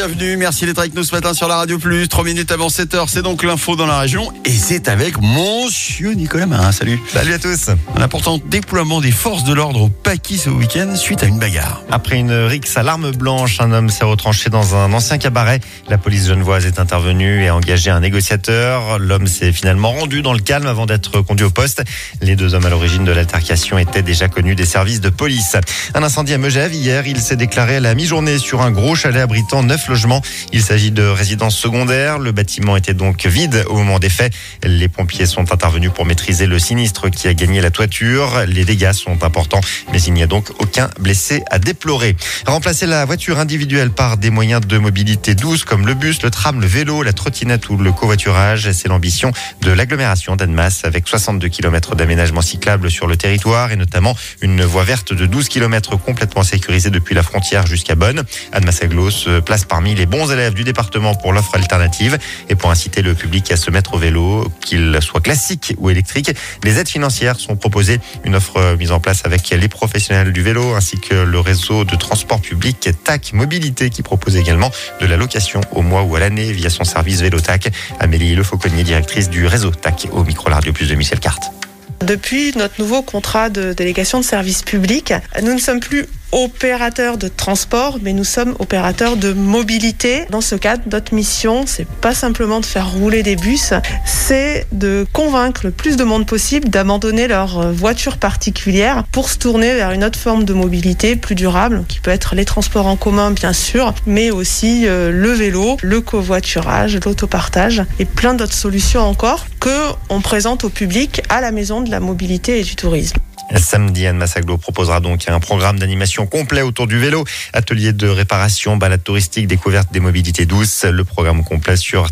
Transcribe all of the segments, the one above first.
bienvenue. Merci d'être avec nous ce matin sur la Radio Plus. 3 minutes avant 7h, c'est donc l'info dans la région. Et c'est avec monsieur Nicolas Marin. Salut. Salut à tous. Un important déploiement des forces de l'ordre au Paquis ce week-end suite à une bagarre. Après une rixe à l'arme blanche, un homme s'est retranché dans un ancien cabaret. La police genevoise est intervenue et a engagé un négociateur. L'homme s'est finalement rendu dans le calme avant d'être conduit au poste. Les deux hommes à l'origine de l'altercation étaient déjà connus des services de police. Un incendie à Megève hier, il s'est déclaré à la mi-journée sur un gros chalet abritant 9 logements. Il s'agit de résidences secondaires. Le bâtiment était donc vide au moment des faits. Les pompiers sont intervenus pour maîtriser le sinistre qui a gagné la toiture. Les dégâts sont importants, mais il n'y a donc aucun blessé à déplorer. Remplacer la voiture individuelle par des moyens de mobilité douce comme le bus, le tram, le vélo, la trottinette ou le covoiturage, c'est l'ambition de l'agglomération d'Annemasse avec 62 km d'aménagement cyclable sur le territoire et notamment une voie verte de 12 km complètement sécurisée depuis la frontière jusqu'à Bonn. Annemasse Agglo se place parmi les bons élèves du département pour l'offre alternative et pour inciter le public à se mettre au vélo, qu'il soit classique ou électrique. Les aides financières sont proposées, une offre mise en place avec les professionnels du vélo ainsi que le réseau de transport public TAC Mobilité qui propose également de la location au mois ou à l'année via son service Vélo TAC. Amélie Lefauconnier, directrice du réseau TAC au micro La Radio Plus de Michel Carte. Depuis notre nouveau contrat de délégation de service public, nous ne sommes plus opérateurs de transport, mais nous sommes opérateurs de mobilité. Dans ce cadre, notre mission, c'est pas simplement de faire rouler des bus, c'est de convaincre le plus de monde possible d'abandonner leur voiture particulière pour se tourner vers une autre forme de mobilité plus durable, qui peut être les transports en commun, bien sûr, mais aussi le vélo, le covoiturage, l'autopartage et plein d'autres solutions encore que on présente au public à la Maison de la Mobilité et du Tourisme. Samedi, Annemasse Agglo proposera donc un programme d'animation complet autour du vélo, atelier de réparation, balade touristique, découverte des mobilités douces. Le programme complet sur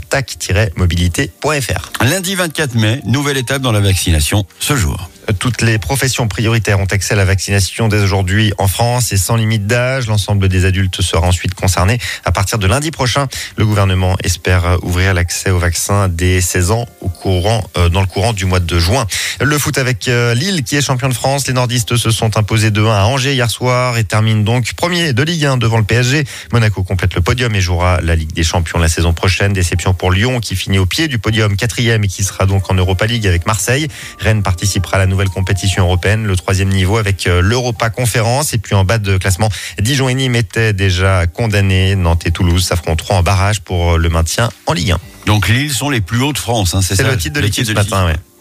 tac-mobilité.fr. Lundi 24 mai, nouvelle étape dans la vaccination ce jour. Toutes les professions prioritaires ont accès à la vaccination dès aujourd'hui en France et sans limite d'âge. L'ensemble des adultes sera ensuite concerné à partir de lundi prochain. Le gouvernement espère ouvrir l'accès au vaccin dès 16 ans dans le courant du mois de juin. Le foot avec Lille qui est champion de France. Les nordistes se sont imposés 2-1 à Angers hier soir et terminent donc premier de Ligue 1 devant le PSG. Monaco complète le podium et jouera la Ligue des Champions la saison prochaine. Déception pour Lyon qui finit au pied du podium 4e et qui sera donc en Europa League avec Marseille. Rennes participera à la nouvelle compétition européenne, le 3e niveau avec l'Europa Conférence. Et puis en bas de classement, Dijon et Nîmes étaient déjà condamnés. Nantes et Toulouse s'affronteront en barrage pour le maintien en Ligue 1. Donc Lille sont les plus hauts de France. Hein, c'est le titre de l'équipe ce matin, ouais.